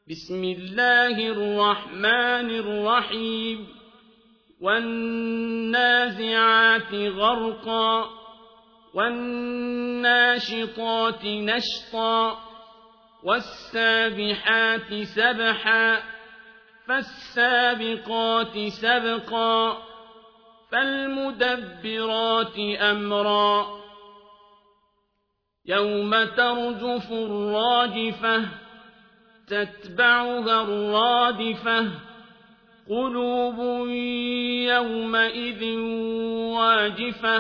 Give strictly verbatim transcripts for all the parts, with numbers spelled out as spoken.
بسم الله الرحمن الرحيم والنازعات غرقا والناشطات نشطا والسابحات سبحا فالسابقات سبقا فالمدبرات أمرا يوم ترجف الراجفة تتبعها الرادفة قلوب يومئذ واجفة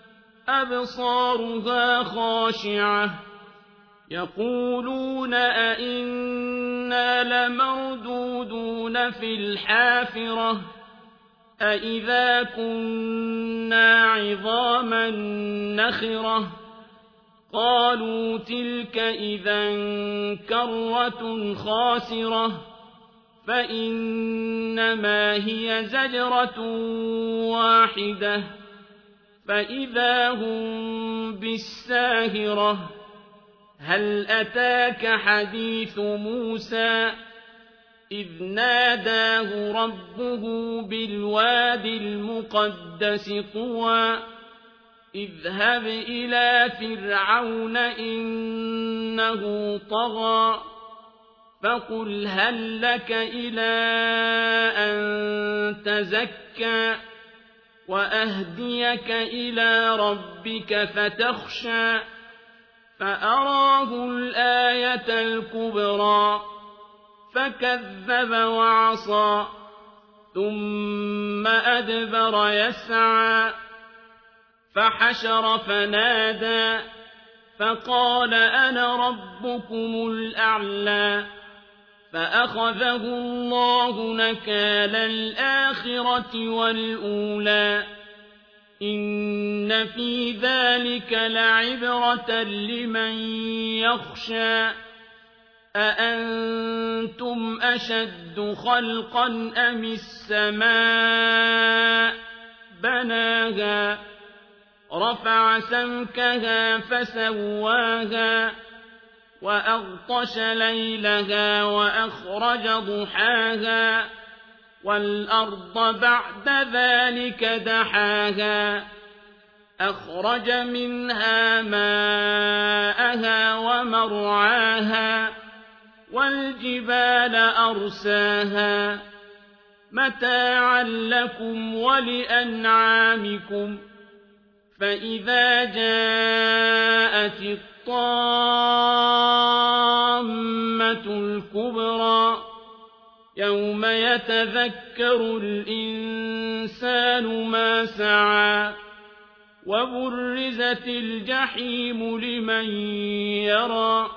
أبصارها خاشعة يقولون أئنا لمردودون في الحافرة أئذا كنا عظاما نخرة قالوا تلك إذا كرة خاسرة فإنما هي زجرة واحدة فإذا هم بالساهرة هل أتاك حديث موسى إذ ناداه ربه بالواد المقدس طوى اذهب إلى فرعون إنه طغى فقل هل لك إلى أن تزكى وأهديك إلى ربك فتخشى فأراه الآية الكبرى فكذب وعصى ثم أدبر يسعى فحشر فنادى فقال أنا ربكم الأعلى فأخذه الله نكال الآخرة والأولى إن في ذلك لعبرة لمن يخشى أأنتم أشد خلقا أم السماء بناها رفع سمكها فسواها وأغطش ليلها وأخرج ضحاها والأرض بعد ذلك دحاها أخرج منها ماءها ومرعاها والجبال أرساها متاعا لكم ولأنعامكم فإذا جاءت الطامة الكبرى يوم يتذكر الإنسان ما سعى وبرزت الجحيم لمن يرى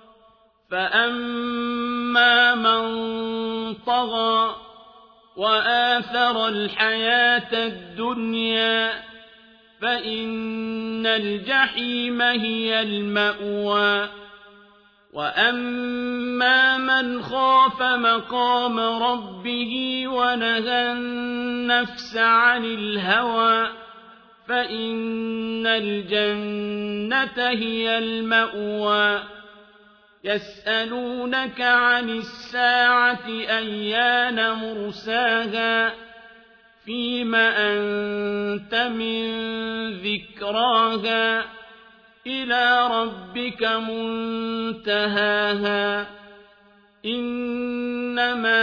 فأما من طغى وآثر الحياة الدنيا فإن الجحيم هي المأوى وأما من خاف مقام ربه ونهى النفس عن الهوى فإن الجنة هي المأوى يسألونك عن الساعة أيان مرساها فيم أنت من ذكراها إلى ربك منتهاها إنما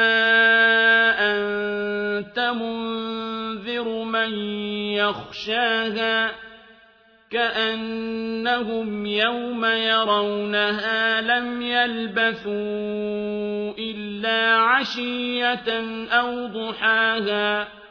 أنت منذر من يخشاها كأنهم يوم يرونها لم يلبثوا إلا عشية أو ضحاها